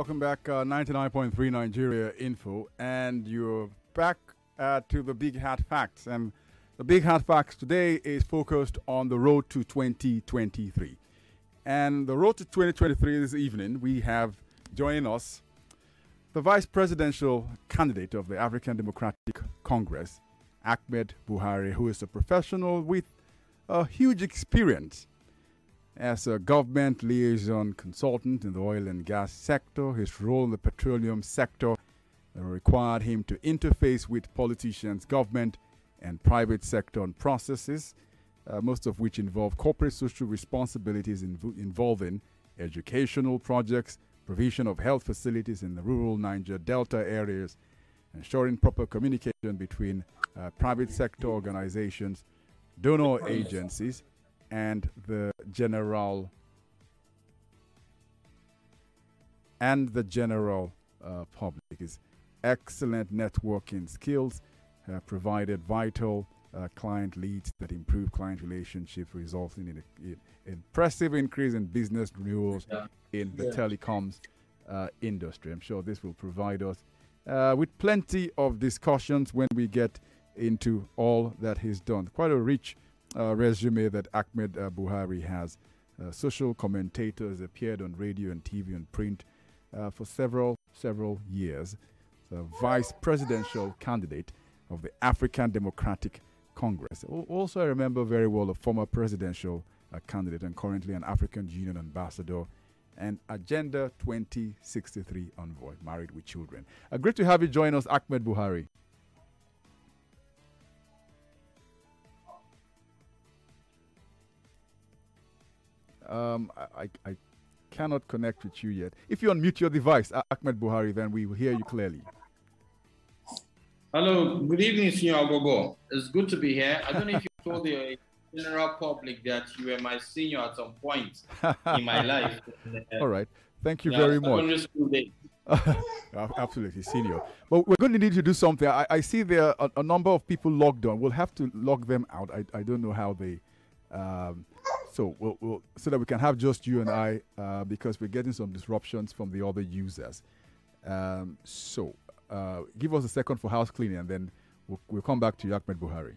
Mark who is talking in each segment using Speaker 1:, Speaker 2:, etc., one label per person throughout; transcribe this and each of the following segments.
Speaker 1: welcome back. 99.3 Nigeria Info, and you're back to the Big Hat Facts. And the Big Hat Facts today is focused on the road to 2023. And the road to 2023 this evening, we have joining us the vice presidential candidate of the African Democratic Congress, Ahmed Buhari, who is a professional with a huge experience as a government liaison consultant in the oil and gas sector. His role in the petroleum sector required him to interface with politicians, government, and private sector on processes, most of which involve corporate social responsibilities involving educational projects, provision of health facilities in the rural Niger Delta areas, ensuring proper communication between private sector organizations, donor agencies, and the general public. His excellent networking skills provided vital client leads that improve client relationships, resulting in an impressive increase in business renewals in the telecoms industry. I'm sure this will provide us with plenty of discussions when we get into all that he's done. Quite a rich resume that Ahmed Buhari has. Social commentators appeared on radio and TV and print for several years. The vice presidential candidate of the African Democratic Congress. Also, I remember very well a former presidential candidate and currently an African Union ambassador and Agenda 2063 envoy, married with children. Great to have you join us, Ahmed Buhari. I cannot connect with you yet. If you unmute your device, Ahmed Buhari, then we will hear you clearly.
Speaker 2: Hello, good evening, Senior Agogo. It's good to be here. I don't know if you told the general public that you were my senior at some point in my life.
Speaker 1: All right. Thank you very much. Absolutely, senior. But we're going to need to do something. I see there are a number of people logged on. We'll have to log them out. I don't know how they... So we'll so that we can have just you and I, because we're getting some disruptions from the other users. Give us a second for house cleaning, and then we'll come back to you, Ahmed Buhari.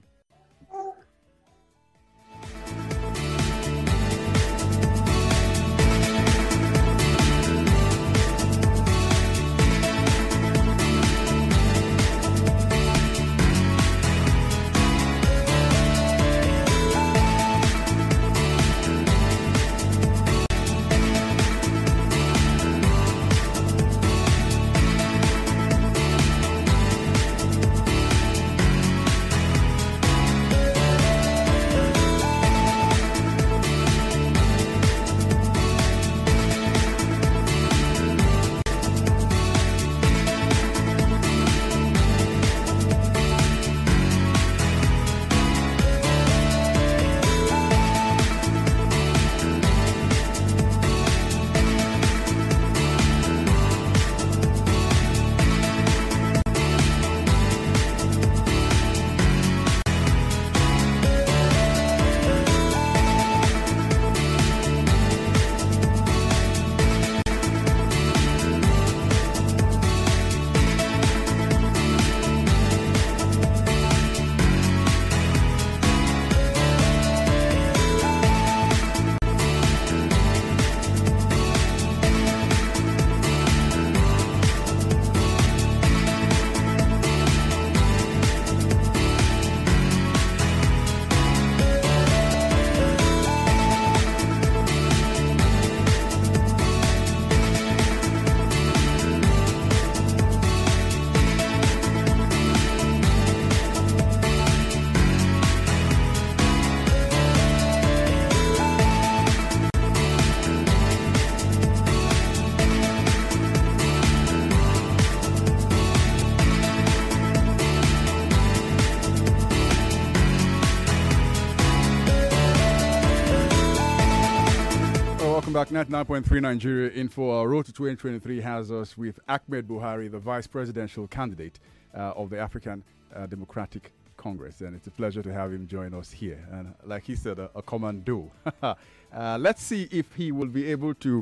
Speaker 1: Welcome back. 99.3 Nigeria Info. Our road to 2023 has us with Ahmed Buhari, the vice presidential candidate of the African Democratic Congress. And it's a pleasure to have him join us here. And like he said, a commando. Let's see if he will be able to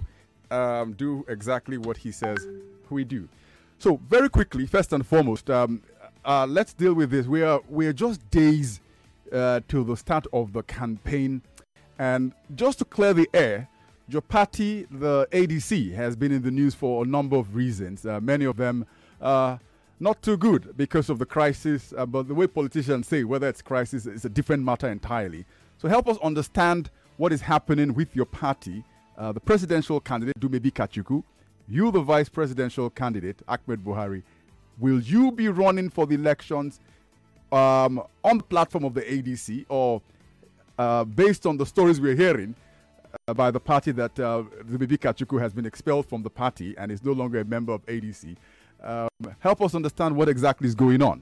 Speaker 1: do exactly what he says we do. So very quickly, first and foremost, let's deal with this. We are just days to the start of the campaign, and just to clear the air, your party, the ADC, has been in the news for a number of reasons. Many of them not too good because of the crisis, but the way politicians say whether it's crisis is a different matter entirely. So help us understand what is happening with your party, the presidential candidate, Dumebi Kachikwu, you, the vice presidential candidate, Ahmed Buhari. Will you be running for the elections on the platform of the ADC, or based on the stories we're hearing by the party that Dumebi Kachikwu has been expelled from the party and is no longer a member of ADC? Help us understand what exactly is going on.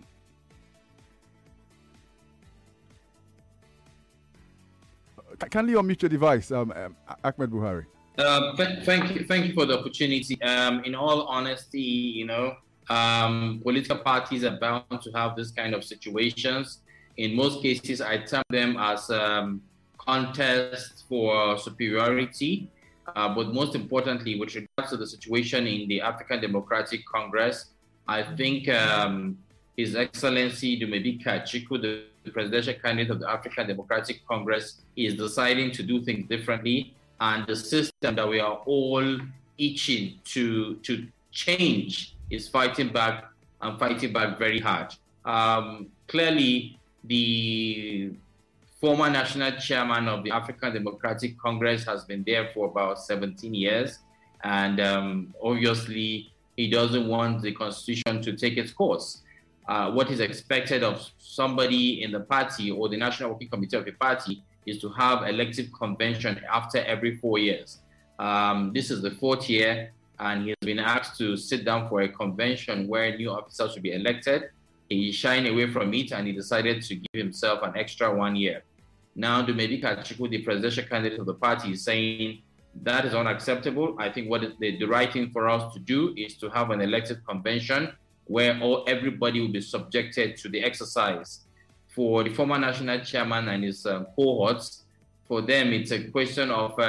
Speaker 1: Kindly unmute your device, Ahmed Buhari.
Speaker 2: Thank you for the opportunity. In all honesty, political parties are bound to have this kind of situations. In most cases, I term them as contests for superiority. But most importantly, with regards to the situation in the African Democratic Congress, I think His Excellency Dumebi Kachikwu, the presidential candidate of the African Democratic Congress, is deciding to do things differently. And the system that we are all itching to change is fighting back, and fighting back very hard. Clearly, the former national chairman of the African Democratic Congress has been there for about 17 years. And obviously, he doesn't want the constitution to take its course. What is expected of somebody in the party or the National Working Committee of the party is to have elective convention after every 4 years. This is the 4th year, and he has been asked to sit down for a convention where new officers will be elected. He shied away from it, and he decided to give himself an extra 1 year. Now, Dumebi Kachikwu, the presidential candidate of the party, is saying that is unacceptable. I think what the right thing for us to do is to have an elective convention where everybody will be subjected to the exercise. For the former national chairman and his cohorts, for them, it's a question of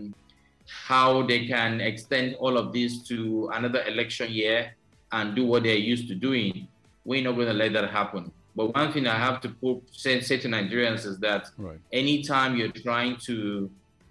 Speaker 2: how they can extend all of this to another election year and do what they're used to doing. We're not going to let that happen. But one thing I have to say to Nigerians is that anytime you're trying to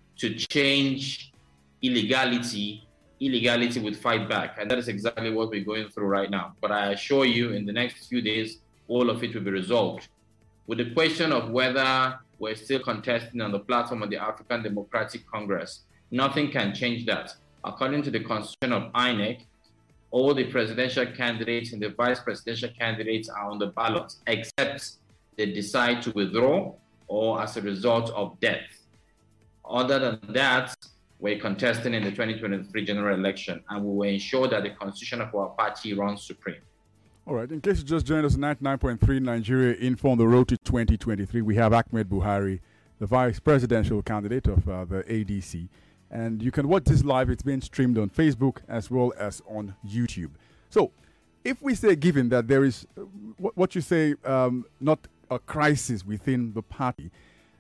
Speaker 2: change illegality would fight back. And that is exactly what we're going through right now. But I assure you, in the next few days, all of it will be resolved. With the question of whether we're still contesting on the platform of the African Democratic Congress, nothing can change that. According to the constitution of INEC, all the presidential candidates and the vice presidential candidates are on the ballot, except they decide to withdraw or as a result of death. Other than that, we're contesting in the 2023 general election, and we will ensure that the constitution of our party runs supreme.
Speaker 1: All right. In case you just joined us, 99.3 Nigeria Info on the road to 2023. We have Ahmed Buhari, the vice presidential candidate of the ADC. And you can watch this live. It's being streamed on Facebook as well as on YouTube. So if we say, given that there is what you say, not a crisis within the party,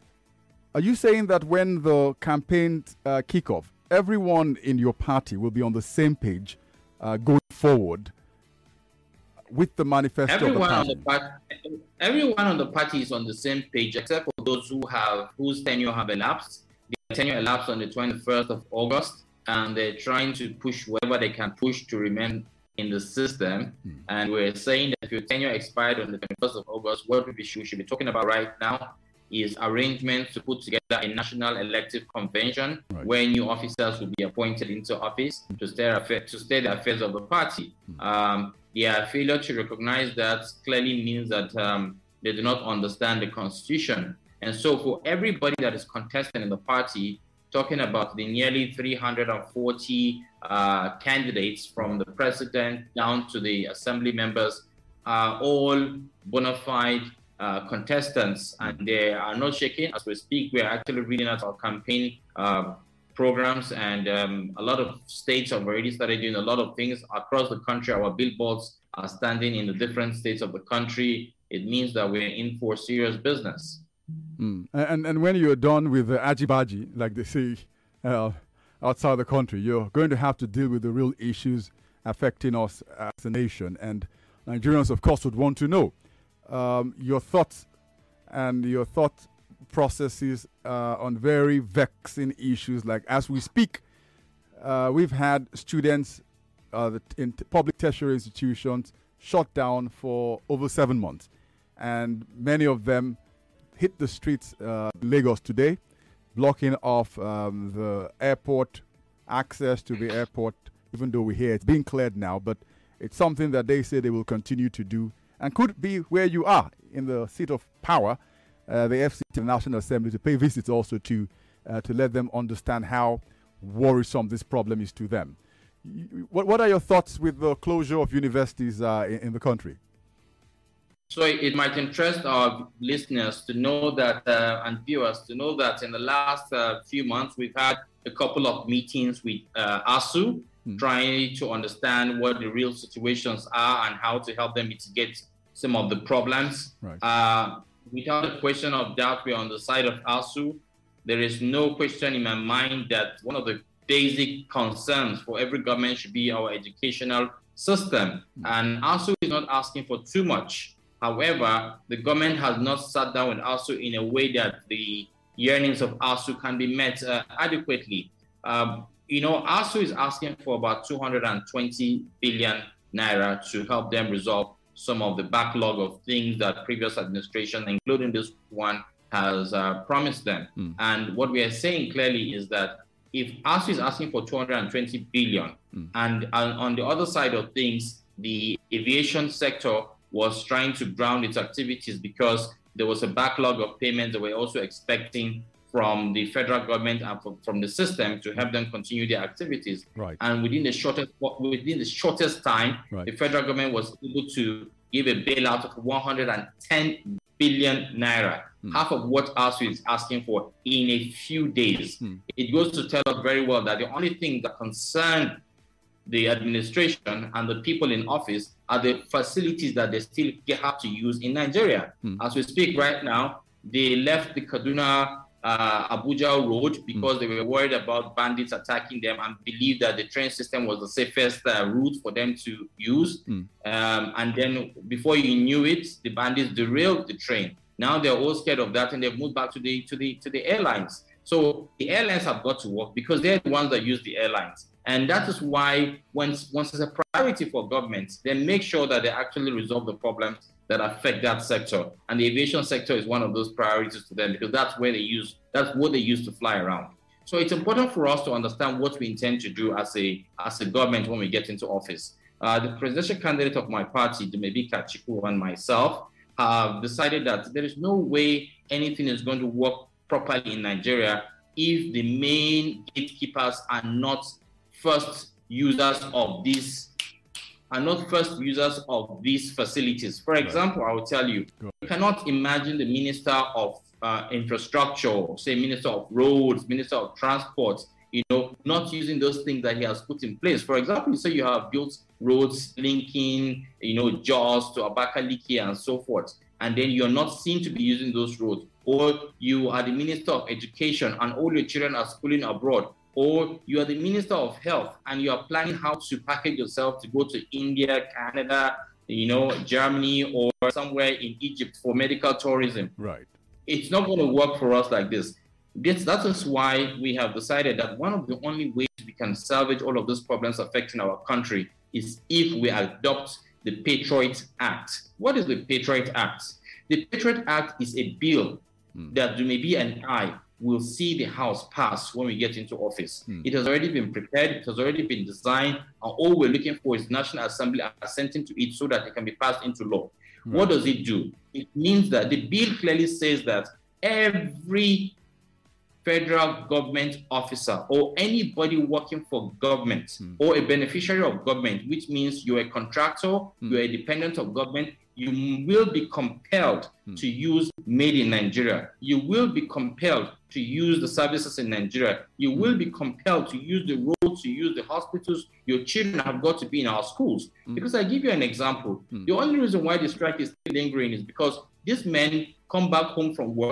Speaker 1: are you saying that when the campaign kick off, everyone in your party will be on the same page going forward with the manifesto of the party?
Speaker 2: Everyone on the party is on the same page, except for those whose tenure have elapsed. The tenure elapsed on the 21st of August, and they're trying to push whoever they can push to remain in the system. And we're saying that if your tenure expired on the 21st of August, what we should be talking about right now is arrangements to put together a national elective convention where new officers will be appointed into office to steer the affairs of the party. Their failure to recognize that clearly means that they do not understand the constitution. And so for everybody that is contesting in the party, talking about the nearly 340 candidates from the president down to the assembly members are all bona fide contestants, and they are not shaking. As we speak, we are actually reading out our campaign programs, and a lot of states have already started doing a lot of things across the country. Our billboards are standing in the different states of the country. It means that we're in for serious business.
Speaker 1: And when you're done with the ajibaji, like they say, outside the country. You're going to have to deal with the real issues affecting us as a nation. And Nigerians, of course, would want to know your thoughts and your thought processes on very vexing issues. Like, as we speak, we've had students in public tertiary institutions shut down for over 7 months. And many of them hit the streets in Lagos today, blocking off the airport, access to the airport, even though we hear it's being cleared now. But it's something that they say they will continue to do, and could be where you are in the seat of power, the FCT, the National Assembly, to pay visits also to let them understand how worrisome this problem is to them. What are your thoughts with the closure of universities in the country?
Speaker 2: So it might interest our listeners to know that, and viewers to know that in the last few months, we've had a couple of meetings with ASU, trying to understand what the real situations are and how to help them mitigate some of the problems.
Speaker 1: Right.
Speaker 2: Without a question of doubt, we're on the side of ASU. There is no question in my mind that one of the basic concerns for every government should be our educational system. And ASU is not asking for too much. However, the government has not sat down with ASU in a way that the yearnings of ASU can be met adequately. ASU is asking for about 220 billion naira to help them resolve some of the backlog of things that previous administration, including this one, has promised them. And what we are saying clearly is that if ASU is asking for 220 billion, and on the other side of things, the aviation sector was trying to ground its activities because there was a backlog of payments that we're also expecting from the federal government and from the system to help them continue their activities.
Speaker 1: Right.
Speaker 2: And within the shortest time,
Speaker 1: right,
Speaker 2: the federal government was able to give a bailout of 110 billion naira, half of what ASU is asking for in a few days. It goes to tell us very well that the only thing that concerned the administration and the people in office are the facilities that they still have to use in Nigeria. As we speak right now, they left the Kaduna Abuja road because they were worried about bandits attacking them and believed that the train system was the safest route for them to use. And then before you knew it, the bandits derailed the train. Now they're all scared of that and they've moved back to the airlines. So the airlines have got to work because they're the ones that use the airlines. And that is why once it's a priority for governments, then make sure that they actually resolve the problems that affect that sector. And the aviation sector is one of those priorities to them because that's what they use to fly around. So it's important for us to understand what we intend to do as a government when we get into office. The presidential candidate of my party, Dumebi Kachiku, and myself have decided that there is no way anything is going to work properly in Nigeria if the main gatekeepers are not first users of these facilities. For example, I will tell you, you cannot imagine the Minister of Infrastructure, say Minister of Roads, Minister of Transport, not using those things that he has put in place. For example, you say you have built roads linking, Jos to Abakaliki and so forth, and then you're not seen to be using those roads. Or you are the Minister of Education and all your children are schooling abroad. Or you are the Minister of Health and you are planning how to package yourself to go to India, Canada, Germany, or somewhere in Egypt for medical tourism.
Speaker 1: Right. It's
Speaker 2: not going to work for us like this. That is why we have decided that one of the only ways we can salvage all of those problems affecting our country is if we adopt the Patriot Act. What is the Patriot Act? The Patriot Act is a bill that Dumebi and I will see the House pass when we get into office. It has already been prepared, it has already been designed, and all we're looking for is National Assembly assenting to it so that it can be passed into law. Right. What does it do? It means that the bill clearly says that every federal government officer or anybody working for government or a beneficiary of government, which means you're a contractor, you're a dependent of government, you will be compelled to use Made in Nigeria. You will be compelled to use the services in Nigeria. You will be compelled to use the roads, to use the hospitals. Your children have got to be in our schools. Because I give you an example. The only reason why the strike is still lingering is because these men come back home from work,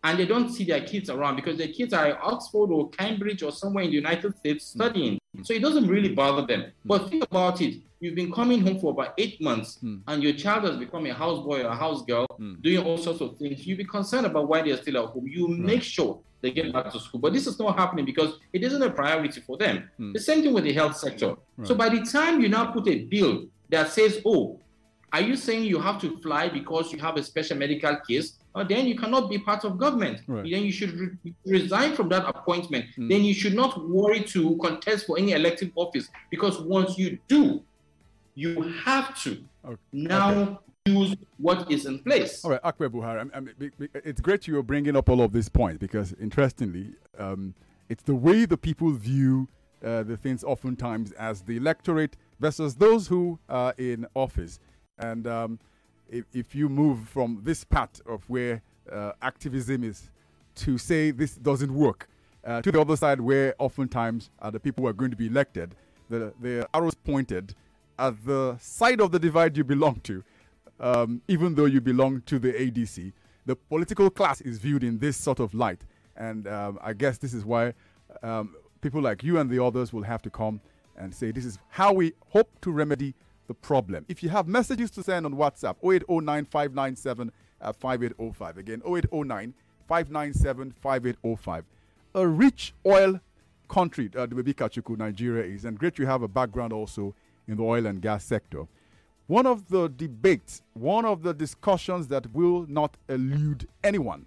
Speaker 2: and they don't see their kids around because their kids are at Oxford or Cambridge or somewhere in the United States studying. So it doesn't really bother them. But think about it. You've been coming home for about 8 months and your child has become a houseboy or a house girl doing all sorts of things. You'll be concerned about why they're still at home. You make sure they get back to school. But this is not happening because it isn't a priority for them. The same thing with the health sector. So by the time you now put a bill that says, oh, are you saying you have to fly because you have a special medical case? Then you cannot be part of government. Then you should resign from that appointment. Then you should not worry to contest for any elective office, because once you do, you have to now use what is in place.
Speaker 1: All right, Akwe Buhari, it's great you're bringing up all of these points because, interestingly, it's the way the people view the things oftentimes as the electorate versus those who are in office. And if you move from this part of where activism is to say this doesn't work, to the other side where oftentimes the people who are going to be elected, the arrows pointed at the side of the divide you belong to, even though you belong to the ADC, the political class is viewed in this sort of light. And I guess this is why people like you and the others will have to come and say this is how we hope to remedy the problem. If you have messages to send on WhatsApp, 0809 597 5805. Again, 0809 597 5805. A rich oil country, the baby Kachuku, Nigeria is, and great you have a background also in the oil and gas sector. One of the debates, one of the discussions that will not elude anyone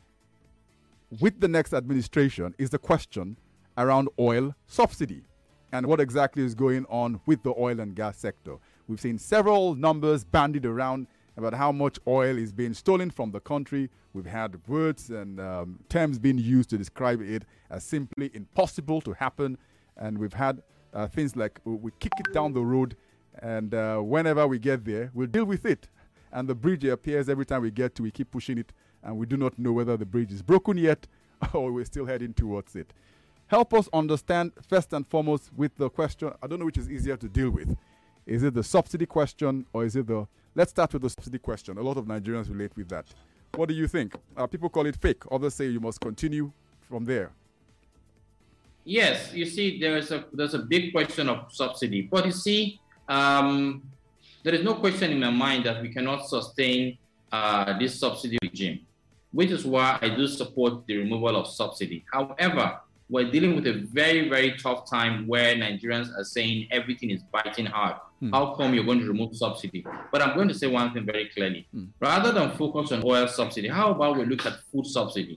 Speaker 1: with the next administration is the question around oil subsidy and what exactly is going on with the oil and gas sector. We've seen several numbers bandied around about how much oil is being stolen from the country. We've had words and terms being used to describe it as simply impossible to happen. And we've had things like we kick it down the road, and whenever we get there, we'll deal with it. And the bridge appears every time we get to, we keep pushing it, and we do not know whether the bridge is broken yet or we're still heading towards it. Help us understand, first and foremost, with the question, I don't know which is easier to deal with. Is it the subsidy question or is it the... Let's start with the subsidy question. A lot of Nigerians relate with that. What do you think? People call it fake. Others say you must continue from there.
Speaker 2: Yes, you see, there's a big question of subsidy. But you see, there is no question in my mind that we cannot sustain this subsidy regime, which is why I do support the removal of subsidy. However, we're dealing with a very, very tough time where Nigerians are saying everything is biting hard. How come you're going to remove subsidy? But I'm going to say one thing very clearly. Rather than focus on oil subsidy, how about we look at food subsidy?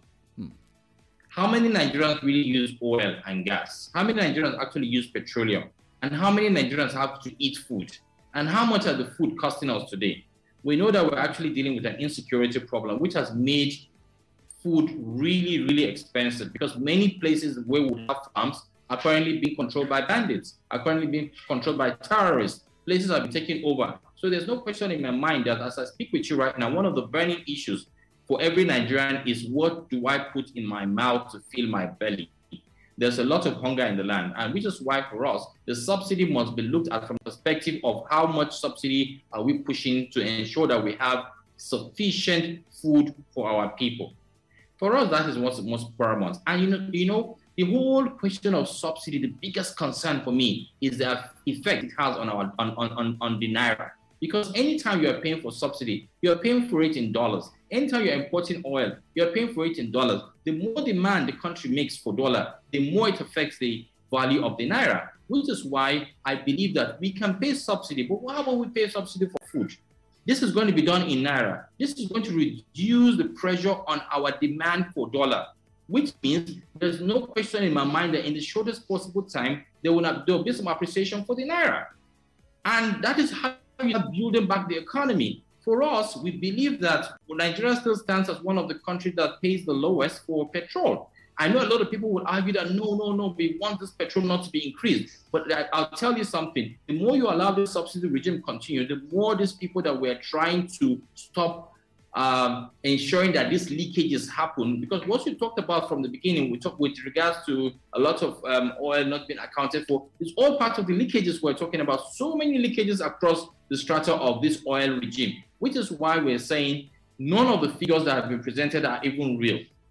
Speaker 2: How many Nigerians really use oil and gas? How many Nigerians actually use petroleum? And how many Nigerians have to eat food? And how much are the food costing us today? We know that we're actually dealing with an insecurity problem, which has made food really, really expensive, because many places where we have farms are currently being controlled by bandits, are currently being controlled by terrorists. Places have been taken over. So there's no question in my mind that as I speak with you right now, one of the burning issues for every Nigerian is, what do I put in my mouth to fill my belly? There's a lot of hunger in the land, and which is why for us, the subsidy must be looked at from the perspective of how much subsidy are we pushing to ensure that we have sufficient food for our people. For us, that is what's most paramount. And you know, the whole question of subsidy, the biggest concern for me is the effect it has on our on the naira. Because anytime you are paying for subsidy, you are paying for it in dollars. Anytime you're importing oil, you're paying for it in dollars. The more demand the country makes for dollar, the more it affects the value of the naira, which is why I believe that we can pay subsidy, but how about we pay subsidy for food? This is going to be done in naira. This is going to reduce the pressure on our demand for dollar, which means there's no question in my mind that in the shortest possible time, there will be some appreciation for the naira. And that is how we are building back the economy. For us, we believe that Nigeria still stands as one of the countries that pays the lowest for petrol. I know a lot of people would argue that no, we want this petrol not to be increased. But I'll tell you something, the more you allow this subsidy regime continue, the more these people that we're trying to stop ensuring that these leakages happen. Because what you talked about from the beginning, we talked with regards to a lot of oil not being accounted for, it's all part of the leakages we're talking about. So many leakages across the strata of this oil regime, which is why we're saying none of the figures that have been presented are even real.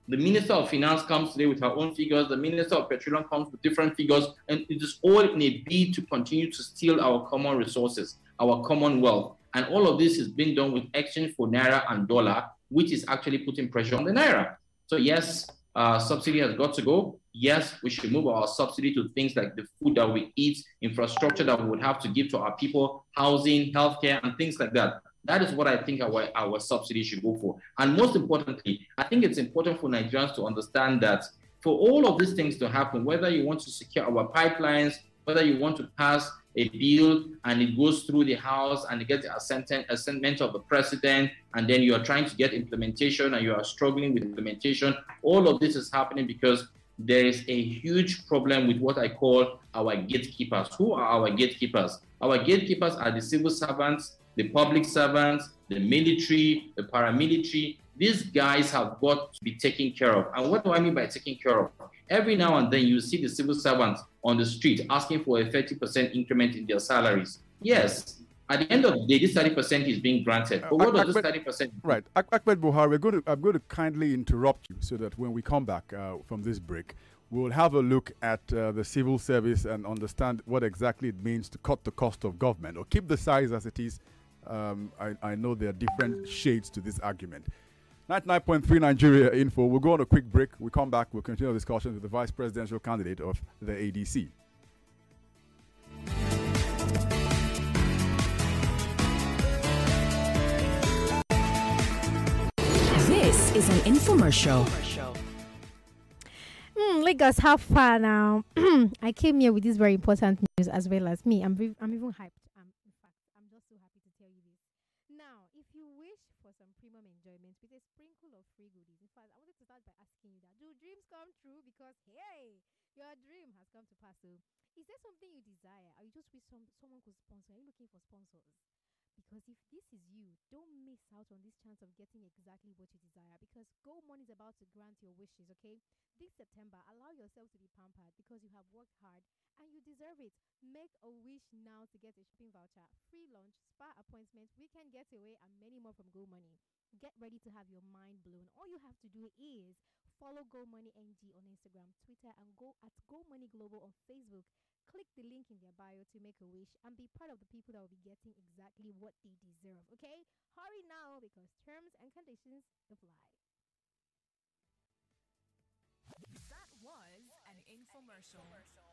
Speaker 2: The Minister of Finance comes today with her own figures. The Minister of Petroleum comes with different figures. And it is all in a bid to continue to steal our common resources, our common wealth. And all of this is being done with exchange for Naira and dollar, which is actually putting pressure on the Naira. So yes, subsidy has got to go. Yes, we should move our subsidy to things like the food that we eat, infrastructure that we would have to give to our people, housing, healthcare, and things like that. That is what I think our subsidy should go for. And most importantly, I think it's important for Nigerians to understand that for all of these things to happen, whether you want to secure our pipelines, whether you want to pass a bill and it goes through the House and it gets assentment of the president, and then you are trying to get implementation and you are struggling with implementation, all of this is happening because there is a huge problem with what I call our gatekeepers. Who are our gatekeepers? Our gatekeepers are the civil servants, the public servants, the military, the paramilitary. These guys have got to be taken care of. And what do I mean by taken care of? Every now and then you see the civil servants on the street asking for a 30% increment in their salaries. Yes, at the end of the day, this 30% is being granted. But what does this 30%?
Speaker 1: Right. Ahmed Buhari, I'm going to kindly interrupt you so that when we come back from this break, we'll have a look at the civil service and understand what exactly it means to cut the cost of government or keep the size as it is. I know there are different shades to this argument. 99.3 Nigeria Info. We'll go on a quick break. We come back. We'll continue the discussion with the vice presidential candidate of the ADC.
Speaker 3: This is an infomercial.
Speaker 4: Lagos, how far now? I came here with this very important news as well as me. I'm even hyped. In fact, I'm just so happy to tell you this. Now, if you wish for some premium enjoyment with a sprinkle of free goodies, in fact, I wanted to start by asking you that. Do dreams come true? Because, hey, your dream has come to pass. So, is there something you desire? Or you just wish someone could sponsor? Are you looking for sponsors? Because if this is you, don't miss out on this chance of getting exactly what you desire, because Go Money is about to grant your wishes, okay? This September, allow yourself to be pampered because you have worked hard and you deserve it. Make a wish now to get a shopping voucher, free lunch, spa appointment, weekend getaway, and many more from Go Money. Get ready to have your mind blown. All you have to do is follow Go Money NG on Instagram, Twitter, and go at Go Money Global on Facebook. Click the link in their bio to make a wish and be part of the people that will be getting exactly what they deserve, okay? Hurry now because terms and conditions apply.
Speaker 3: That was an infomercial.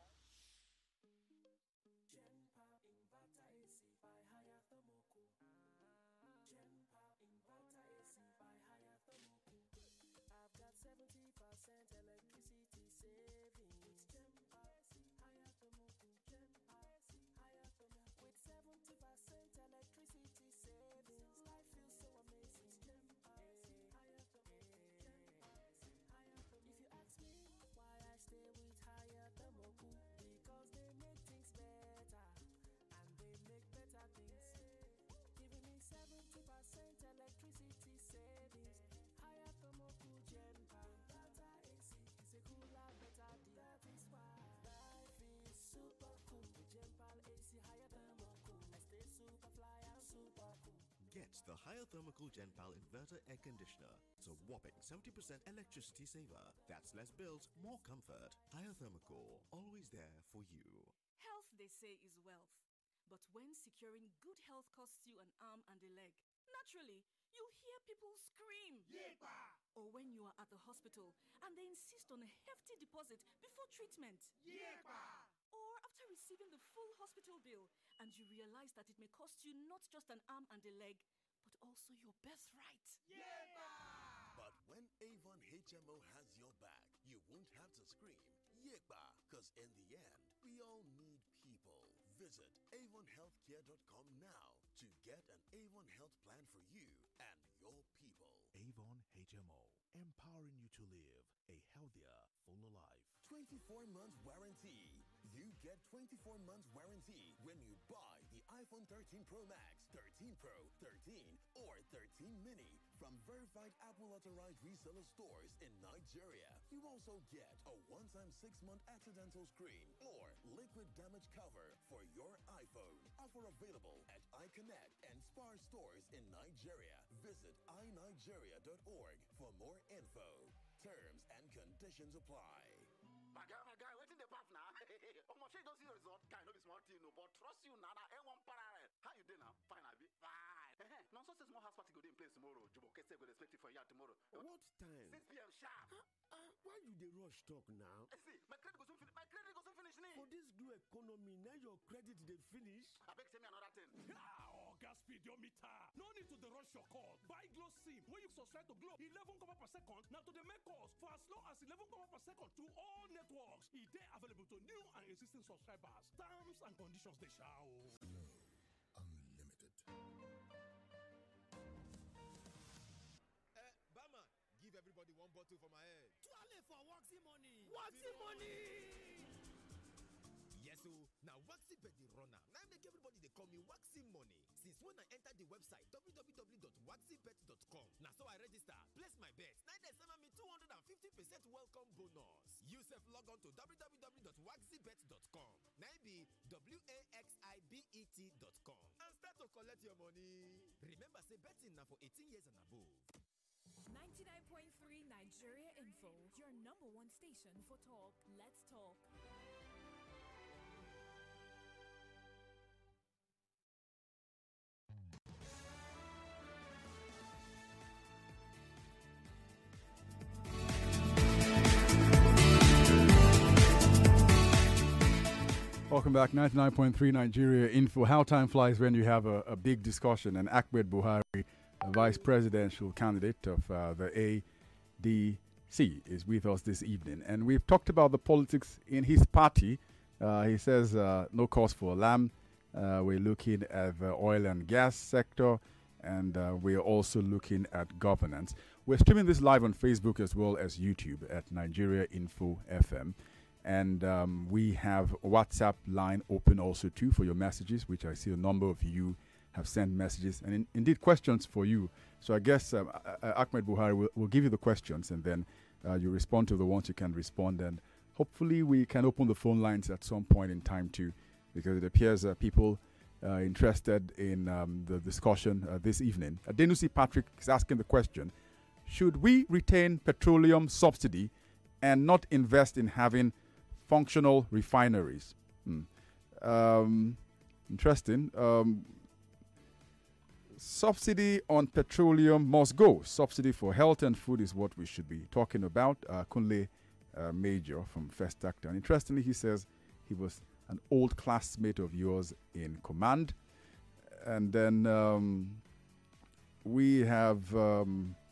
Speaker 5: Get the Higher Thermocool GenPal Inverter Air Conditioner. It's a whopping 70% electricity saver. That's less bills, more comfort. Higher Thermocool, always there for you.
Speaker 6: Health, they say, is wealth. But when securing good health costs you an arm and a leg, naturally, you'll hear people scream. Yepa! Or when you are at the hospital and they insist on a hefty deposit before treatment. Yepa! Or after receiving the full hospital bill and you realize that it may cost you not just an arm and a leg, but also your birthright.
Speaker 5: Yepa! But when Avon HMO has your back, you won't have to scream, Yepa! Because in the end, we all need people. Visit avonhealthcare.com now to get an Avon Health plan for you and your people.
Speaker 7: Avon HMO, empowering you to live a healthier, fuller life.
Speaker 5: 24 months warranty. You get 24 months warranty when you buy the iPhone 13 Pro Max, 13 Pro, 13, or 13 Mini from verified Apple authorized reseller stores in Nigeria. You also get a one-time 6-month accidental screen or liquid damage cover for your iPhone. Offer available at iConnect and Spar stores in Nigeria. Visit iNigeria.org for more info. Terms and conditions apply.
Speaker 8: My guy, waiting the path now. Almost she don't see the result. Guy, no be small thing, no, but trust you, Nana. A1 parallel. How you doing now? Fine, I be fine. Now, so say small house party go in place tomorrow. Jubo Kese go expect it for you tomorrow.
Speaker 5: What time?
Speaker 8: 6 p.m. sharp.
Speaker 5: Why you dey rush talk now?
Speaker 8: See, my credit goes finish. My credit goes finish.
Speaker 5: For this new economy, now your credit dey finish.
Speaker 8: I beg send me another thing.
Speaker 7: Gas speedometer. No need to rush your call. Buy Glow SIM. When you subscribe to Glow, 11 copper per second. Now to the make calls for as low as 11 copper per second to all networks. It is available to new and existing subscribers. Terms and conditions they shall.
Speaker 5: Glow Unlimited.
Speaker 9: Bama, give everybody one bottle for my head.
Speaker 10: Twale for Waxy money.
Speaker 9: Waxy money.
Speaker 10: Yes, so now Waxy bet the runner. Now make everybody they call me Waxy money. Since when I entered the website www.waxybet.com. Now so I register, place my bet. Now they send me 250% welcome bonus. Use log on to www.waxybet.com. Now be WAXIBET.com and start to collect your money. Remember, say betting now for 18 years and above.
Speaker 3: 99.3 Nigeria Info, your number one station for talk. Let's talk.
Speaker 1: Welcome back, 99.3 Nigeria Info. How time flies when you have a big discussion. And Ahmed Buhari, a vice presidential candidate of the ADC, is with us this evening. And we've talked about the politics in his party. He says no cause for alarm. We're looking at the oil and gas sector, and we're also looking at governance. We're streaming this live on Facebook as well as YouTube at Nigeria Info FM. And we have a WhatsApp line open also too for your messages, which I see a number of you have sent messages and indeed questions for you. So I guess Ahmed Buhari will give you the questions, and then you respond to the ones you can respond. And hopefully we can open the phone lines at some point in time too, because it appears people interested in the discussion this evening. Adenusi Patrick is asking the question: should we retain petroleum subsidy and not invest in having functional refineries? Interesting. Subsidy on petroleum must go. Subsidy for health and food is what we should be talking about. Kunle Major from First Actor. And interestingly, he says he was an old classmate of yours in command. And then we have... all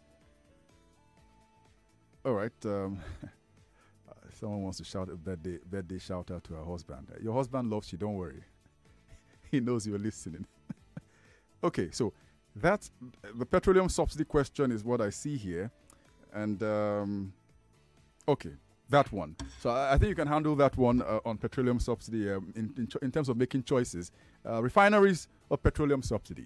Speaker 1: right. Someone wants to shout a birthday shout out to her husband. Your husband loves you, don't worry. He knows you're listening. Okay, so that's the petroleum subsidy question is what I see here. And, okay, that one. So I think you can handle that one on petroleum subsidy in terms of making choices. Refineries or petroleum subsidy?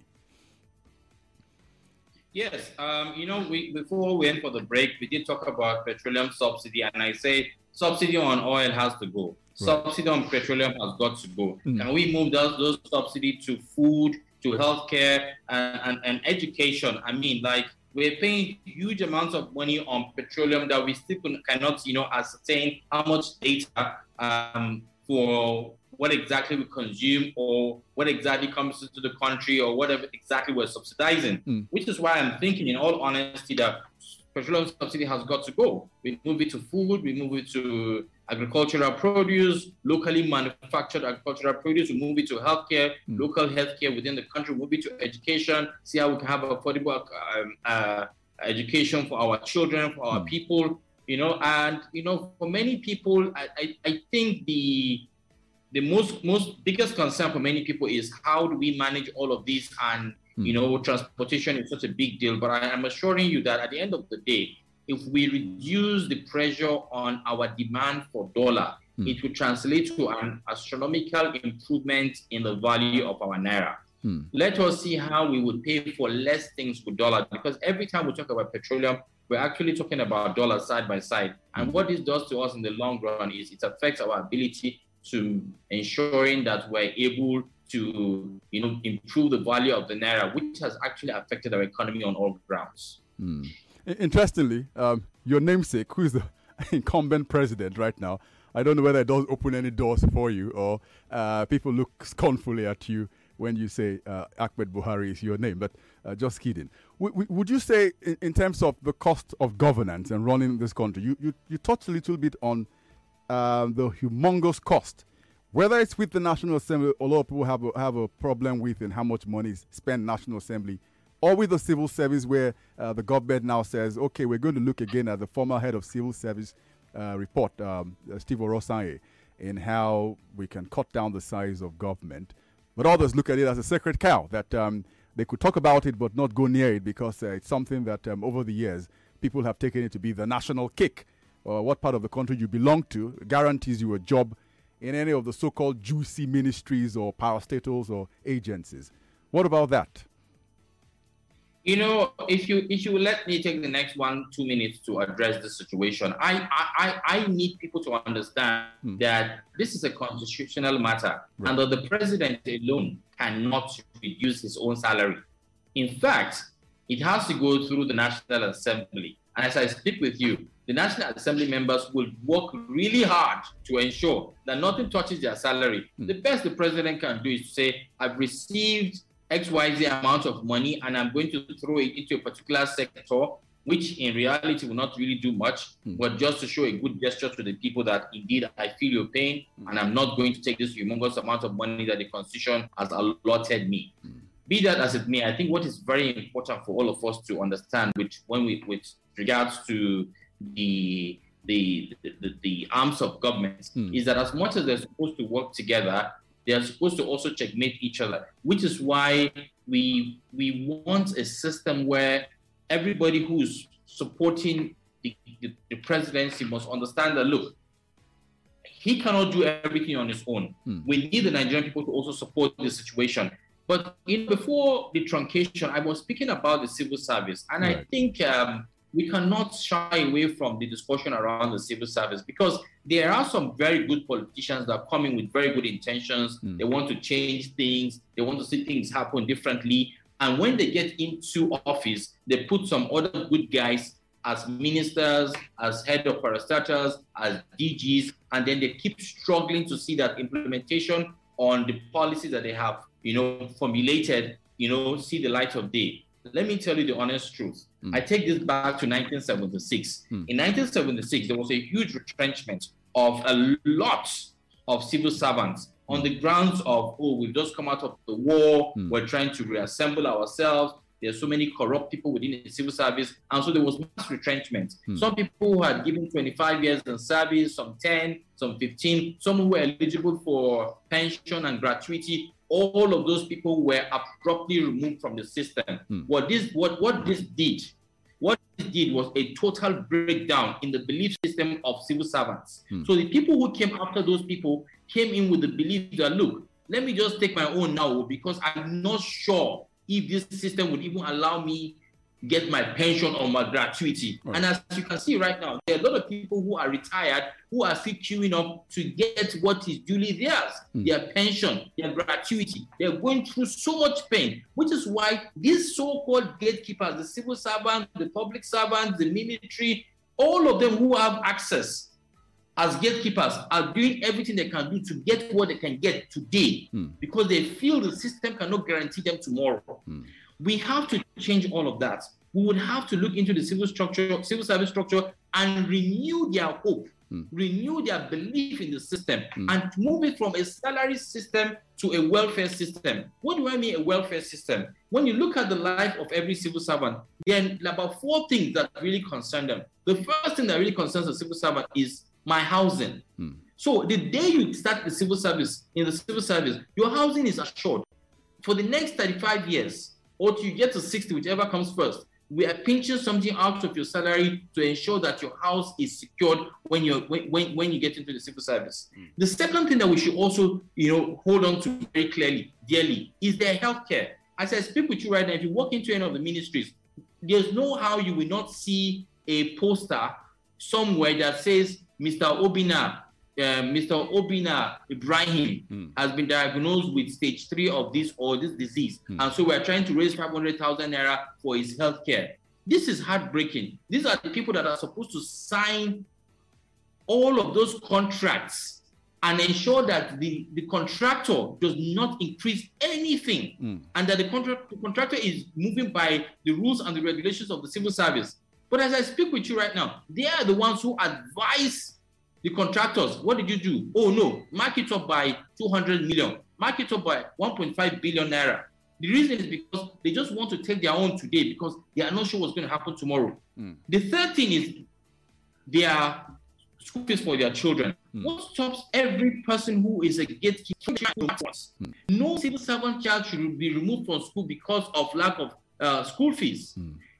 Speaker 2: Yes, before we went for the break, we did talk about petroleum subsidy, and I say subsidy on oil has to go. Right. Subsidy on petroleum has got to go. Can we move those subsidy to food, to healthcare, and education? I mean, like, we're paying huge amounts of money on petroleum that we still cannot, ascertain how much data for what exactly we consume or what exactly comes into the country or whatever exactly we're subsidizing, which is why I'm thinking, in all honesty, that petroleum subsidy has got to go. We move it to food, we move it to agricultural produce, locally manufactured agricultural produce, we move it to healthcare, local healthcare within the country, move it to education, see how we can have affordable education for our children, for our people, for many people, I think the most biggest concern for many people is how do we manage all of this, and transportation is such a big deal. But I am assuring you that at the end of the day, if we reduce the pressure on our demand for dollar, it will translate to an astronomical improvement in the value of our naira. Let us see how we would pay for less things with dollar, because every time we talk about petroleum, we're actually talking about dollar side by side. And what this does to us in the long run is it affects our ability to ensuring that we're able to, improve the value of the naira, which has actually affected our economy on all grounds.
Speaker 1: Interestingly, your namesake, who is the incumbent president right now, I don't know whether it does open any doors for you, or people look scornfully at you when you say Ahmed Buhari is your name. But just kidding. Would you say, in terms of the cost of governance and running this country, you touched a little bit on the humongous cost, whether it's with the National Assembly, a lot of people have a problem with and how much money is spent in National Assembly, or with the civil service, where the government now says, okay, we're going to look again at the former head of civil service report, Steve Orosanye, in how we can cut down the size of government. But others look at it as a sacred cow, that they could talk about it but not go near it, because it's something that over the years people have taken it to be the national cake. What part of the country you belong to guarantees you a job in any of the so-called juicy ministries or parastatals or agencies. What about that?
Speaker 2: You know, if you let me take the next 1-2 minutes to address the situation, I need people to understand that this is a constitutional matter, and that the president alone cannot reduce his own salary. In fact, it has to go through the National Assembly. And as I speak with you, the National Assembly members will work really hard to ensure that nothing touches their salary. The best the president can do is to say, I've received XYZ amount of money and I'm going to throw it into a particular sector, which in reality will not really do much, but just to show a good gesture to the people that indeed I feel your pain and I'm not going to take this humongous amount of money that the Constitution has allotted me. Be that as it may, I think what is very important for all of us to understand, with regards to the arms of government, is that as much as they're supposed to work together, they are supposed to also checkmate each other, which is why we want a system where everybody who's supporting the presidency must understand that, look, he cannot do everything on his own. We need the Nigerian people to also support the situation. But before the truncation, I was speaking about the civil service, and I think we cannot shy away from the discussion around the civil service, because there are some very good politicians that are coming with very good intentions. They want to change things. They want to see things happen differently. And when they get into office, they put some other good guys as ministers, as head of parastatals, as DGs, and then they keep struggling to see that implementation on the policies that they have, formulated, see the light of day. Let me tell you the honest truth. I take this back to 1976. In 1976, there was a huge retrenchment of a lot of civil servants on the grounds of, we've just come out of the war, we're trying to reassemble ourselves. There's so many corrupt people within the civil service, and so there was mass retrenchment. Some people who had given 25 years in service, some 10, some 15, some who were eligible for pension and gratuity. All of those people were abruptly removed from the system. What this did was a total breakdown in the belief system of civil servants. So the people who came after those people came in with the belief that, look, let me just take my own now, because I'm not sure if this system would even allow me get my pension or my gratuity. And as you can see right now, there are a lot of people who are retired who are still queuing up to get what is duly theirs, their pension, their gratuity. They're going through so much pain, which is why these so-called gatekeepers, the civil servants, the public servants, the military, all of them who have access as gatekeepers are doing everything they can do to get what they can get today, because they feel the system cannot guarantee them tomorrow. We have to change all of that. We would have to look into the civil service structure, and renew their hope, renew their belief in the system, and move it from a salary system to a welfare system. What do I mean, a welfare system? When you look at the life of every civil servant, there are about 4 things that really concern them. The first thing that really concerns a civil servant is my housing. So the day you start the civil service, your housing is assured. For the next 35 years, or till you get to 60, whichever comes first, we are pinching something out of your salary to ensure that your house is secured when you get into the civil service. The second thing that we should also, hold on to very dearly, is their healthcare. As I speak with you right now, if you walk into any of the ministries, there's no how you will not see a poster somewhere that says Mr. Obina Ibrahim has been diagnosed with stage 3 of this disease. And so we're trying to raise 500,000 naira for his health care. This is heartbreaking. These are the people that are supposed to sign all of those contracts and ensure that the contractor does not increase anything and that the contractor is moving by the rules and the regulations of the civil service. But as I speak with you right now, they are the ones who advise the contractors. What did you do? Oh no, mark it up by 200 million, mark it up by 1.5 billion naira. The reason is because they just want to take their own today because they are not sure what's going to happen tomorrow. The third thing is their school fees for their children. What stops every person who is a gatekeeper? No civil servant child should be removed from school because of lack of school fees.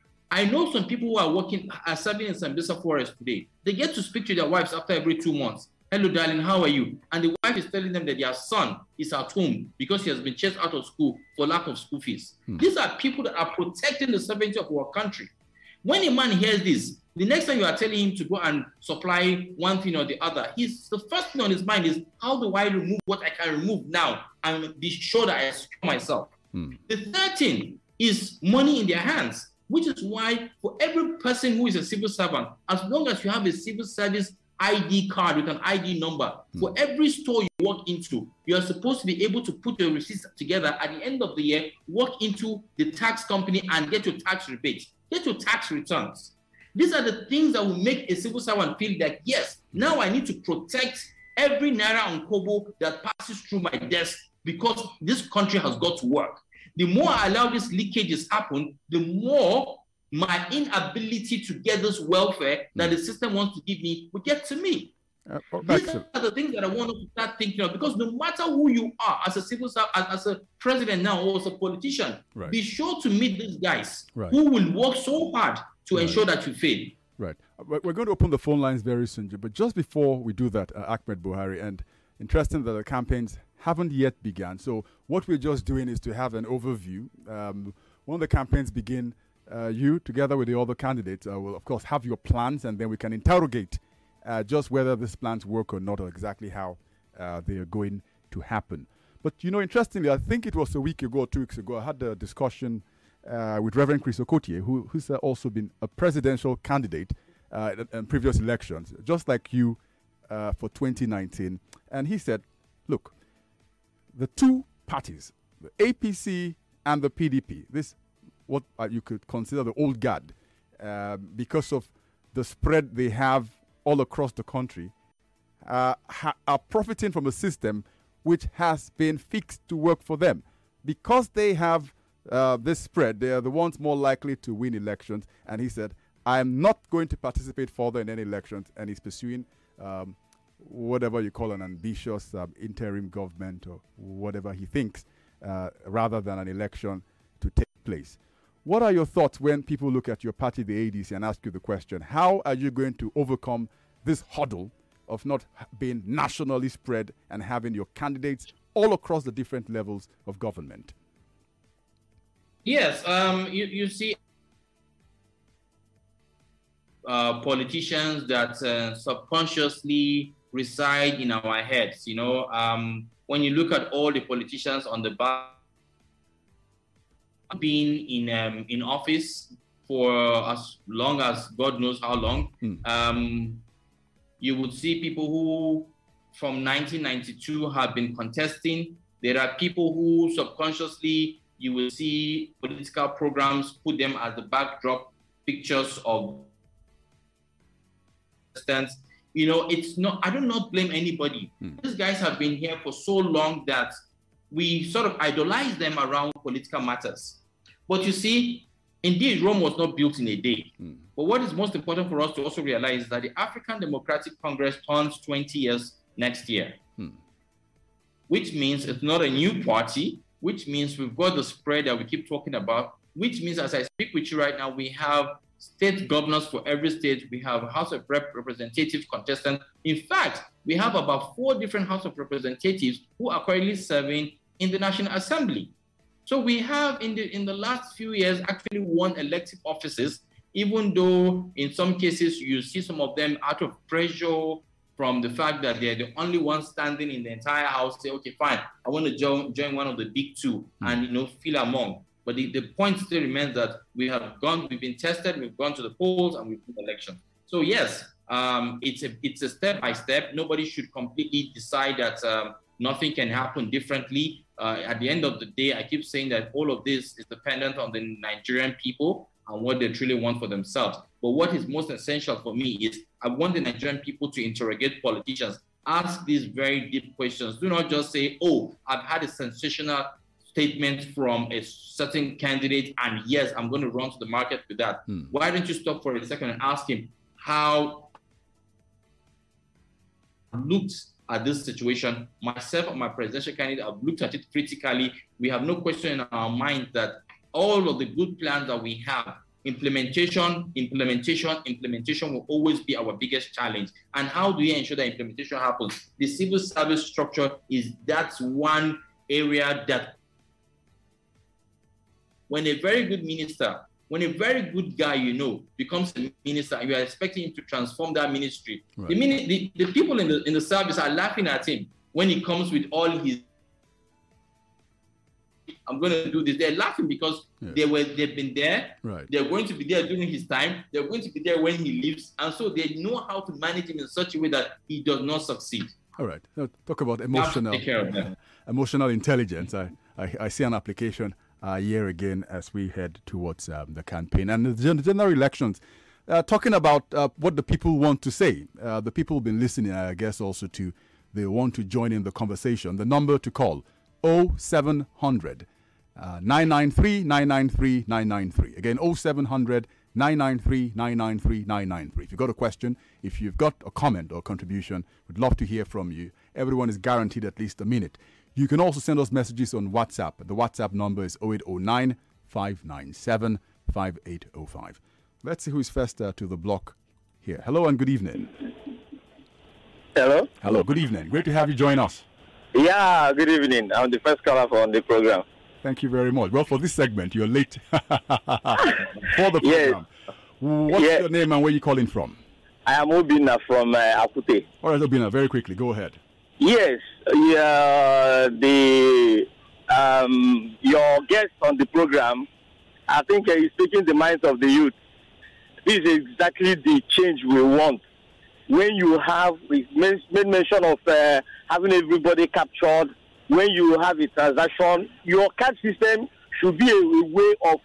Speaker 2: I know some people who are serving in Sambisa Forest today. They get to speak to their wives after every 2 months. Hello, darling, how are you? And the wife is telling them that their son is at home because he has been chased out of school for lack of school fees. These are people that are protecting the sovereignty of our country. When a man hears this, the next time you are telling him to go and supply one thing or the other, the first thing on his mind is, how do I remove what I can remove now and be sure that I secure myself? The third thing is money in their hands, which is why for every person who is a civil servant, as long as you have a civil service ID card with an ID number, for every store you walk into, you are supposed to be able to put your receipts together at the end of the year, walk into the tax company and get your tax rebate, get your tax returns. These are the things that will make a civil servant feel that, yes, now I need to protect every naira and kobo that passes through my desk because this country has got to work. The more I allow these leakages happen, the more my inability to get this welfare that the system wants to give me will get to me. These are the things that I want to start thinking of, because no matter who you are as a civil servant, as a president now, or as a politician, be sure to meet these guys who will work so hard to ensure that you fail.
Speaker 1: Right. We're going to open the phone lines very soon, but just before we do that, Ahmed Buhari, and interesting that the campaigns haven't yet begun. So what we're just doing is to have an overview. When the campaigns begin, you, together with the other candidates, will, of course, have your plans, and then we can interrogate just whether these plans work or not, or exactly how they are going to happen. But, you know, interestingly, I think it was a week ago or 2 weeks ago, I had a discussion with Reverend Chris Okotie, who's also been a presidential candidate in previous elections, just like you for 2019. And he said, look, the two parties, the APC and the PDP, this what you could consider the old guard, because of the spread they have all across the country, are profiting from a system which has been fixed to work for them. Because they have this spread, they are the ones more likely to win elections. And he said, I am not going to participate further in any elections. And he's pursuing whatever you call an ambitious interim government or whatever he thinks, rather than an election to take place. What are your thoughts when people look at your party, the ADC, and ask you the question, how are you going to overcome this hurdle of not being nationally spread and having your candidates all across the different levels of government?
Speaker 2: Yes, you see politicians that subconsciously reside in our heads. You know, when you look at all the politicians on the bar, been in office for as long as God knows how long, you would see people who from 1992 have been contesting. There are people who subconsciously, you will see political programs, put them as the backdrop pictures of. You know, it's not, I do not blame anybody. These guys have been here for so long that we sort of idolize them around political matters. But you see, indeed, Rome was not built in a day. But what is most important for us to also realize is that the African Democratic Congress turns 20 years next year, which means it's not a new party, which means we've got the spread that we keep talking about, which means as I speak with you right now, we have state governors for every state. We have House of Representatives contestants. In fact, we have about 4 different House of Representatives who are currently serving in the National Assembly. So we have in the last few years actually won elective offices, even though in some cases you see some of them out of pressure from the fact that they're the only ones standing in the entire house, say, okay, fine, I want to join one of the big two and, you know, feel among. But the point still remains that we've been tested, we've gone to the polls, and we've won elections. So yes, it's a step by step. Nobody should completely decide that nothing can happen differently. At the end of the day, I keep saying that all of this is dependent on the Nigerian people and what they truly want for themselves. But what is most essential for me is I want the Nigerian people to interrogate politicians, ask these very deep questions. Do not just say, oh, I've had a sensational statement from a certain candidate, and yes, I'm going to run to the market with that. Why don't you stop for a second and ask him how looked at this situation? Myself and my presidential candidate have looked at it critically. We have no question in our mind that all of the good plans that we have, implementation will always be our biggest challenge. And how do you ensure that implementation happens? The civil service structure that's one area that when a very good minister, when a very good guy becomes a minister, and you are expecting him to transform that ministry, right. The people in the service are laughing at him when he comes with all his, I'm going to do this. They're laughing because they've been there. Right. They're going to be there during his time. They're going to be there when he leaves. And so they know how to manage him in such a way that he does not succeed.
Speaker 1: All right. Now, talk about emotional intelligence. I see an application year again as we head towards the campaign and the general elections. Talking about what the people want to say. The people have been listening, I guess, also they want to join in the conversation. The number to call, 0700 993 993 993. Again, 0700 993 993 993. If you've got a question, if you've got a comment or contribution, we'd love to hear from you. Everyone is guaranteed at least a minute. You can also send us messages on WhatsApp. The WhatsApp number is 0809 597 5805. Let's see who is first to the block here. Hello and good evening.
Speaker 11: Hello.
Speaker 1: Hello, good evening. Great to have you join us.
Speaker 11: Yeah, good evening. I'm the first caller on the program.
Speaker 1: Thank you very much. Well, for this segment, you're late for the program. Yes. What's your name and where are you calling from?
Speaker 11: I am Obina from Akute.
Speaker 1: All right, Obina, very quickly. Go ahead.
Speaker 11: Yes. Your guest on the program, I think he's speaking the minds of the youth. This is exactly the change we want. When you have made mention of having everybody captured, when you have a transaction, your card system should be a way of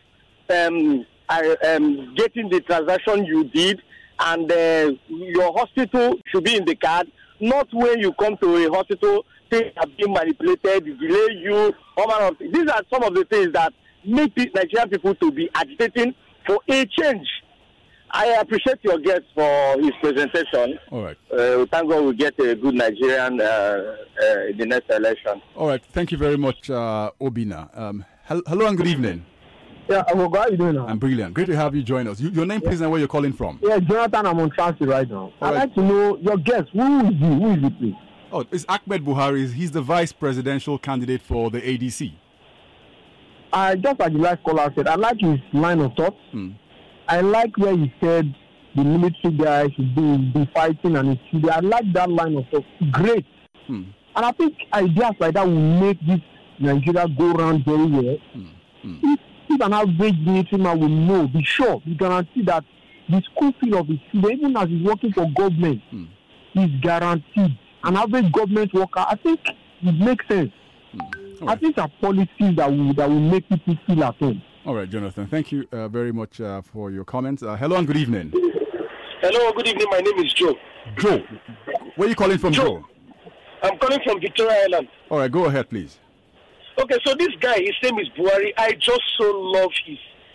Speaker 11: getting the transaction you did, and your hospital should be in the card, not when you come to a hospital, things have been manipulated, delay you, all manner of things. These are some of the things that make the Nigerian people to be agitating for a change. I appreciate your guest for his presentation.
Speaker 1: All right.
Speaker 11: Thank God we'll get a good Nigerian in the next election.
Speaker 1: All right. Thank you very much, Obina. Hello and good evening.
Speaker 12: Yeah, how are you doing now?
Speaker 1: I'm brilliant. Great to have you join us. Your name, please, and where you're calling from.
Speaker 12: Yeah, Jonathan, I'm on transit right now. I'd like to know your guest. Who is he? Who is he, please?
Speaker 1: Oh, it's Ahmed Buhari. He's the vice presidential candidate for the ADC.
Speaker 12: Just like the last caller said, I like his line of thought. I like where he said the military guys should be fighting and it's I like that line of thought. Great. And I think ideas like that will make this Nigeria go around very well. If an average military man will know, be sure, you guarantee that the school fee of his student, even as he's working for government, is guaranteed. An average government worker, I think it makes sense. I think there are policies that will make people feel at home.
Speaker 1: All right, Jonathan. Thank you very much for your comments. Hello and good evening.
Speaker 13: Hello, good evening. My name is Joe.
Speaker 1: Joe, where are you calling from, Joe?
Speaker 13: I'm calling from Victoria Island.
Speaker 1: All right, go ahead, please.
Speaker 13: Okay, so this guy, his name is Buhari. I just so love his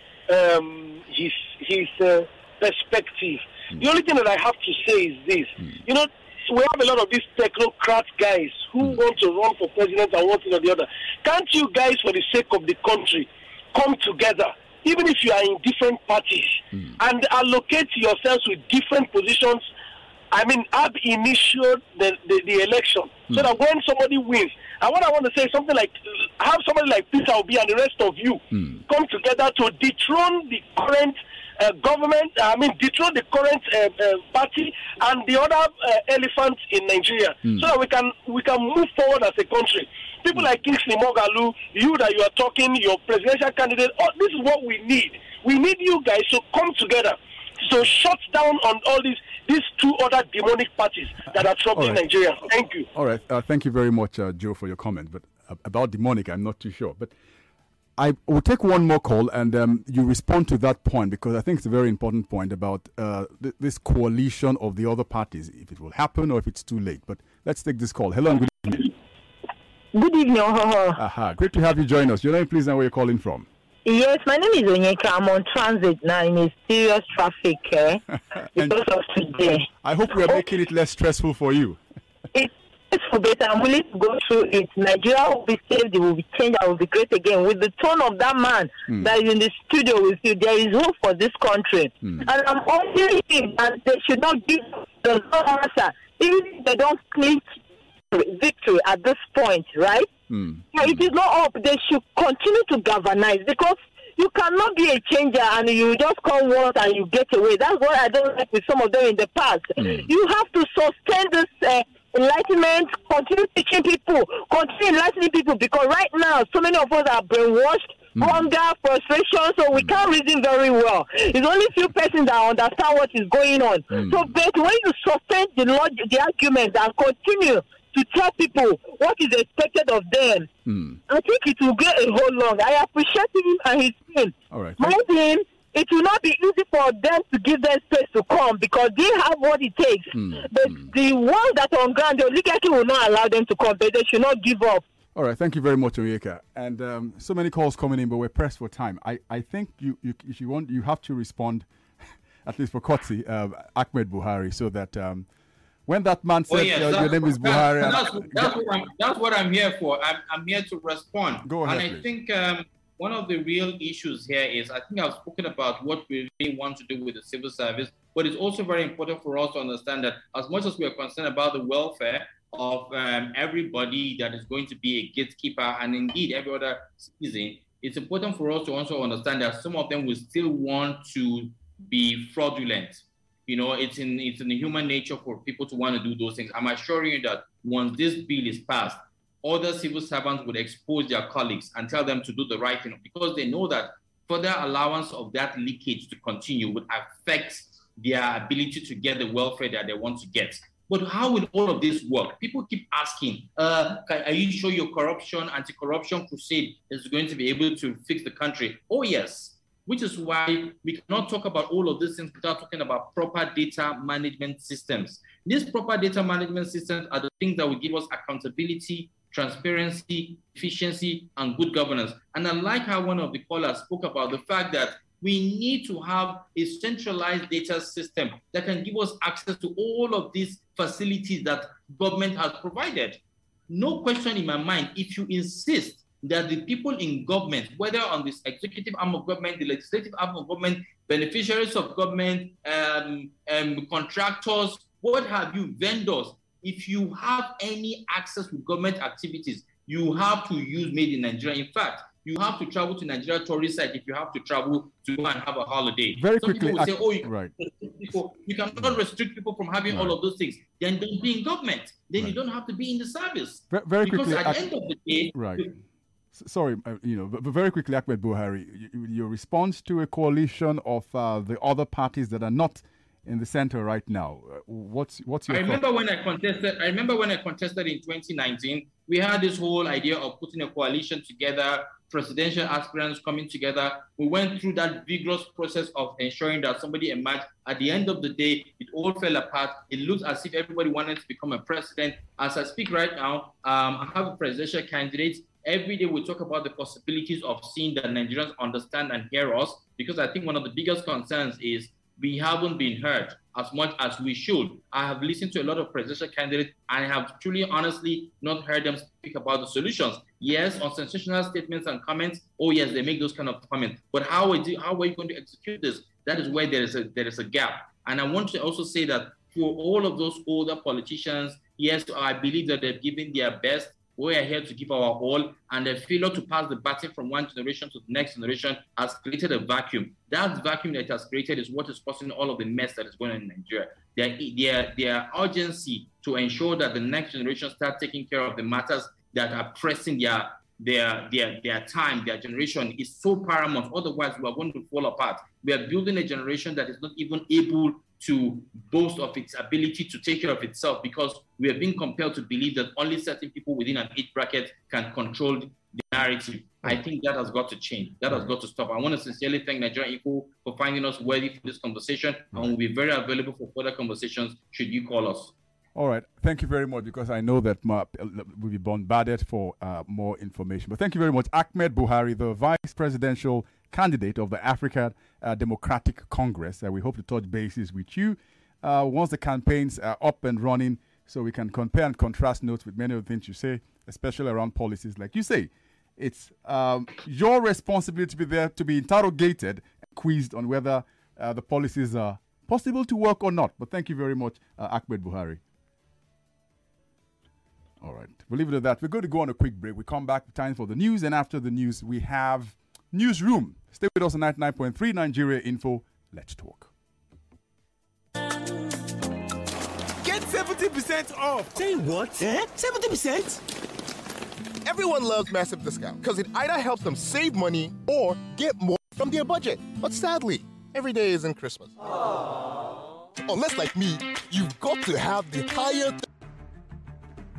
Speaker 13: perspective. The only thing that I have to say is this. You know, we have a lot of these technocrat guys who want to run for president and one thing or the other. Can't you guys, for the sake of the country, come together, even if you are in different parties, and allocate yourselves with different positions? I mean, have initiated the election so that when somebody wins, and what I want to say is something like, have somebody like Peter Obi and the rest of you come together to dethrone the current government, dethrone the current party and the other elephants in Nigeria, so that we can move forward as a country. People like Kingsley Moghalu, you that you are talking, your presidential candidate, this is what we need. We need you guys to come together to shut down on all these two other demonic parties that are troubling Nigeria. Thank you.
Speaker 1: All right. Thank you very much, Joe, for your comment. But about demonic, I'm not too sure. But I will take one more call, and you respond to that point, because I think it's a very important point about this coalition of the other parties, if it will happen or if it's too late. But let's take this call. Hello and good evening.
Speaker 14: Good evening.
Speaker 1: Great to have you join us. Your name, please, and where you're calling from.
Speaker 14: Yes, my name is Onyeka. I'm on transit now in a serious traffic because of today.
Speaker 1: I hope we are making it less stressful for you.
Speaker 14: It's for better. I'm willing to go through it. Nigeria will be saved. It will be changed. I will be great again. With the tone of that man that is in the studio with you, there is hope for this country. And I'm only saying that they should not give the answer, even if they don't clinch victory at this point, right? It is not up. They should continue to galvanize, because you cannot be a changer and you just come once and you get away. That's what I don't like with some of them in the past. You have to sustain this enlightenment, continue teaching people, continue enlightening people, because right now so many of us are brainwashed, hunger, frustration, so we can't reason very well. It's only few persons that understand what is going on. So, but when you sustain the argument and continue to tell people what is expected of them, I think it will go a whole long. I appreciate him and his team.
Speaker 1: All right.
Speaker 14: Mind him, it will not be easy for them to give them space to come, because they have what it takes. But the ones that are on ground, the oligarchy will not allow them to come, but they should not give up.
Speaker 1: All right, thank you very much, Onyeka. And so many calls coming in, but we're pressed for time. I think if you want, you have to respond, at least for courtesy, Ahmed Buhari, so that when that man said your name is Buhari,
Speaker 2: that's what I'm here for. I'm here to respond.
Speaker 1: Go ahead,
Speaker 2: and I think one of the real issues here is, I think I've spoken about what we really want to do with the civil service, but it's also very important for us to understand that as much as we are concerned about the welfare of everybody that is going to be a gatekeeper, and indeed every other citizen, it's important for us to also understand that some of them will still want to be fraudulent. You know, it's in the human nature for people to want to do those things. I'm assuring you that once this bill is passed, other civil servants would expose their colleagues and tell them to do the right thing, because they know that further allowance of that leakage to continue would affect their ability to get the welfare that they want to get. But how will all of this work? People keep asking, are you sure your anti-corruption crusade is going to be able to fix the country? Oh, yes. Which is why we cannot talk about all of these things without talking about proper data management systems. These proper data management systems are the things that will give us accountability, transparency, efficiency, and good governance. And I like how one of the callers spoke about the fact that we need to have a centralized data system that can give us access to all of these facilities that government has provided. No question in my mind, if you insist that the people in government, whether on this executive arm of government, the legislative arm of government, beneficiaries of government, contractors, what have you, vendors, if you have any access to government activities, you have to use Made in Nigeria. In fact, you have to travel to Nigeria tourist site if you have to travel to go and have a holiday.
Speaker 1: Very
Speaker 2: Some
Speaker 1: quickly,
Speaker 2: people will say, oh,
Speaker 1: right.
Speaker 2: you cannot restrict people from having all of those things. Then don't be in government. Then you don't have to be in the service.
Speaker 1: Very
Speaker 2: because
Speaker 1: quickly,
Speaker 2: at the end of the day,
Speaker 1: right. Sorry, but very quickly, Ahmed Buhari, your response to a coalition of the other parties that are not in the center right now. What's your
Speaker 2: I remember when I contested in 2019, we had this whole idea of putting a coalition together, presidential aspirants coming together. We went through that vigorous process of ensuring that somebody emerged. At the end of the day, it all fell apart. It looks as if everybody wanted to become a president. As I speak right now, I have a presidential candidate. Every day we talk about the possibilities of seeing that Nigerians understand and hear us, because I think one of the biggest concerns is we haven't been heard as much as we should. I have listened to a lot of presidential candidates and I have truly, honestly, not heard them speak about the solutions. Yes, on sensational statements and comments, oh yes, they make those kind of comments. But how are you going to execute this? That is where there is a gap. And I want to also say that for all of those older politicians, yes, I believe that they've given their best. We are here to give our all, and the failure to pass the baton from one generation to the next generation has created a vacuum. That vacuum that it has created is what is causing all of the mess that is going on in Nigeria. Their urgency to ensure that the next generation start taking care of the matters that are pressing their time, their generation is so paramount. Otherwise, we are going to fall apart. We are building a generation that is not even able to boast of its ability to take care of itself, because we are being compelled to believe that only certain people within an age bracket can control the narrative. I think that has got to change. That has got to stop. I want to sincerely thank Nigerian Info for finding us worthy for this conversation, and we'll be very available for further conversations should you call us.
Speaker 1: All right. Thank you very much, because I know that we'll be bombarded for more information. But thank you very much. Ahmed Buhari, the vice presidential candidate of the African Democratic Congress. We hope to touch bases with you once the campaigns are up and running, so we can compare and contrast notes with many of the things you say, especially around policies. Like you say, it's your responsibility to be there, to be interrogated and quizzed on whether the policies are possible to work or not. But thank you very much, Ahmed Buhari. All right, we'll leave it at that. We're going to go on a quick break. We come back, time for the news, and after the news, we have Newsroom. Stay with us on 99.3 Nigeria Info. Let's talk.
Speaker 10: Get 70% off.
Speaker 15: Say what? 70%?
Speaker 16: Everyone loves massive discount because it either helps them save money or get more from their budget. But sadly, every day isn't Christmas. Aww. Unless like me, you've got to have the higher